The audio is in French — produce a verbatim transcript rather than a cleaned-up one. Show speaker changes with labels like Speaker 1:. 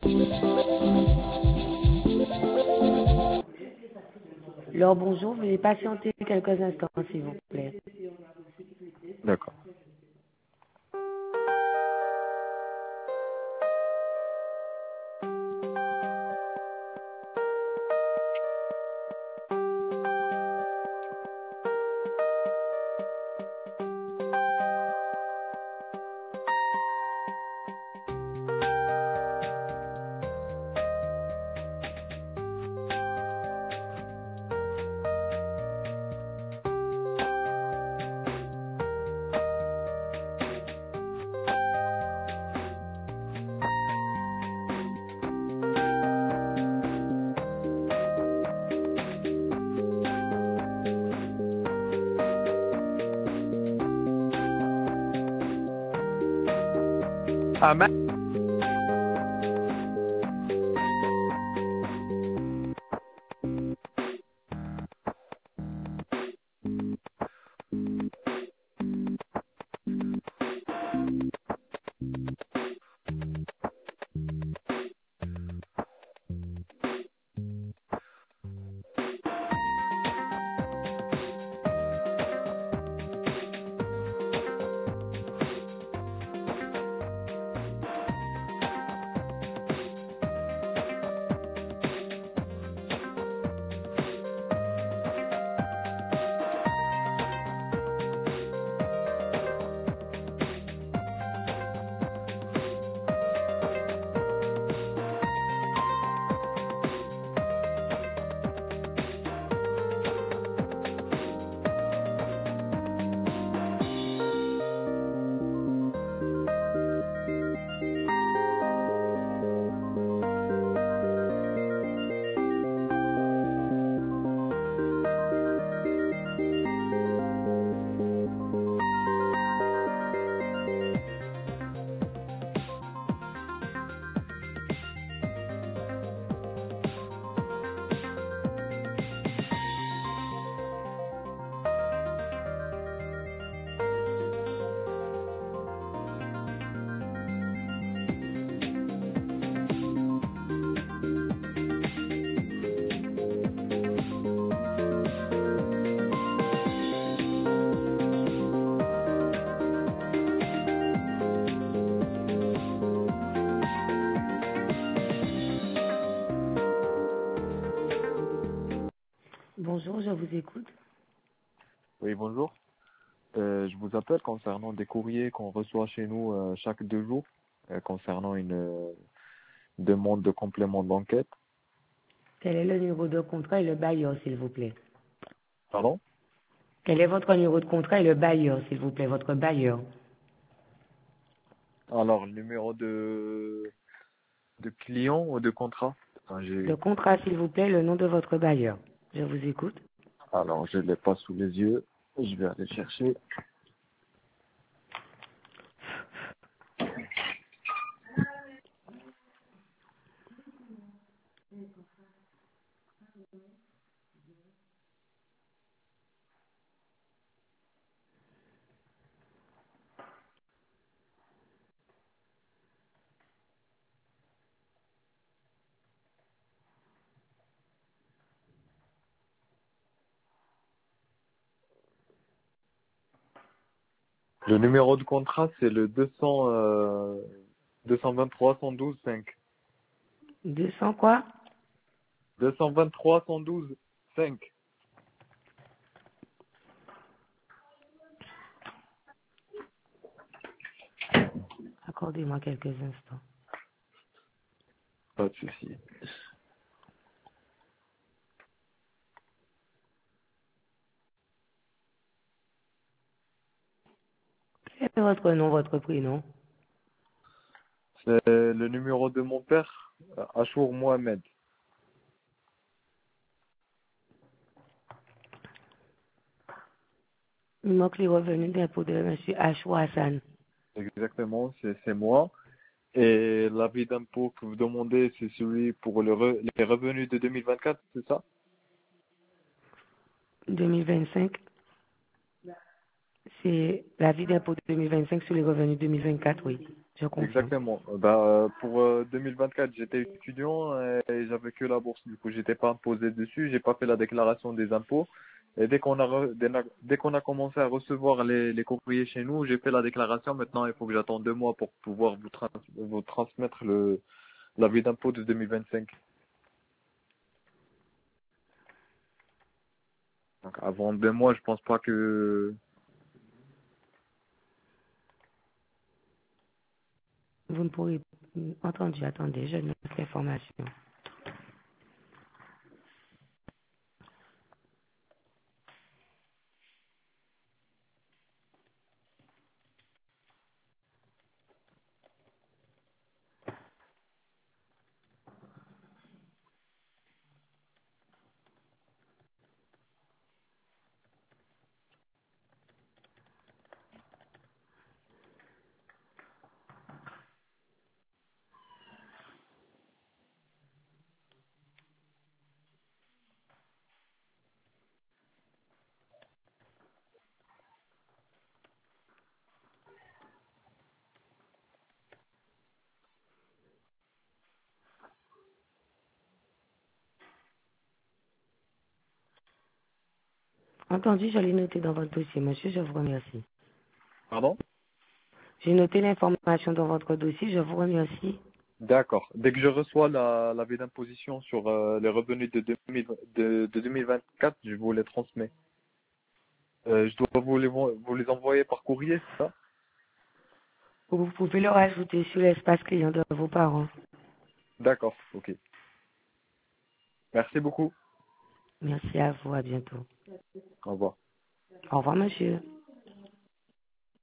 Speaker 1: Alors bonjour, veuillez patienter quelques instants s'il vous plaît.
Speaker 2: D'accord. Ah, ma-
Speaker 1: Bonjour, je vous écoute.
Speaker 2: Oui, bonjour. Euh, je vous appelle concernant des courriers qu'on reçoit chez nous euh, chaque deux jours euh, concernant une euh, demande de complément d'enquête.
Speaker 1: Quel est le numéro de contrat et le bailleur s'il vous plaît?
Speaker 2: Pardon?
Speaker 1: Quel est votre numéro de contrat et le bailleur s'il vous plaît, votre bailleur?
Speaker 2: Alors, le numéro de, de client ou de contrat? Enfin,
Speaker 1: Le
Speaker 2: j'ai-
Speaker 1: contrat s'il vous plaît, le nom de votre bailleur. Je vous écoute.
Speaker 2: Alors, je ne l'ai pas sous les yeux. Je vais aller chercher. Le numéro de contrat, c'est le deux cents, euh, deux cent vingt-trois cent douze cinq.
Speaker 1: deux cents quoi?
Speaker 2: deux cent vingt-trois cent douze cinq.
Speaker 1: Accordez-moi quelques instants.
Speaker 2: Pas de souci.
Speaker 1: Quel est votre nom, votre prénom?
Speaker 2: C'est le numéro de mon père, euh, Achour Mohamed.
Speaker 1: Il manque les revenus d'impôt de M. H. Hassan.
Speaker 2: Exactement, c'est c'est moi. Et l'avis d'impôt que vous demandez, c'est celui pour le re- les revenus de deux mille vingt-quatre, c'est ça?
Speaker 1: deux mille vingt-cinq, c'est l'avis d'impôt de deux mille vingt-cinq sur les revenus deux mille vingt-quatre, oui. Je confirme.
Speaker 2: Exactement. Euh, Bah, euh, pour euh, deux mille vingt-quatre, j'étais étudiant et j'avais que la bourse. Du coup, j'étais pas imposé dessus. J'ai pas fait la déclaration des impôts. Et dès qu'on a re- dès, na- dès qu'on a commencé à recevoir les, les courriers chez nous, j'ai fait la déclaration. Maintenant, il faut que j'attende deux mois pour pouvoir vous, trans- vous transmettre le l'avis d'impôt de deux mille vingt-cinq. Donc, avant deux mois, je pense pas que...
Speaker 1: Vous ne pourrez... Entendu, attendez, je note l'information. Entendu, je l'ai noté dans votre dossier, monsieur, je vous remercie.
Speaker 2: Pardon?
Speaker 1: J'ai noté l'information dans votre dossier, je vous remercie.
Speaker 2: D'accord. Dès que je reçois la l'avis d'imposition sur euh, les revenus de, deux mille, de, de deux mille vingt-quatre, je vous les transmets. Euh, je dois vous les, vous les envoyer par courrier, c'est ça?
Speaker 1: Vous pouvez le rajouter sur l'espace client de vos parents.
Speaker 2: D'accord, ok. Merci beaucoup.
Speaker 1: Merci à vous, à bientôt.
Speaker 2: Au revoir.
Speaker 1: Au revoir, monsieur.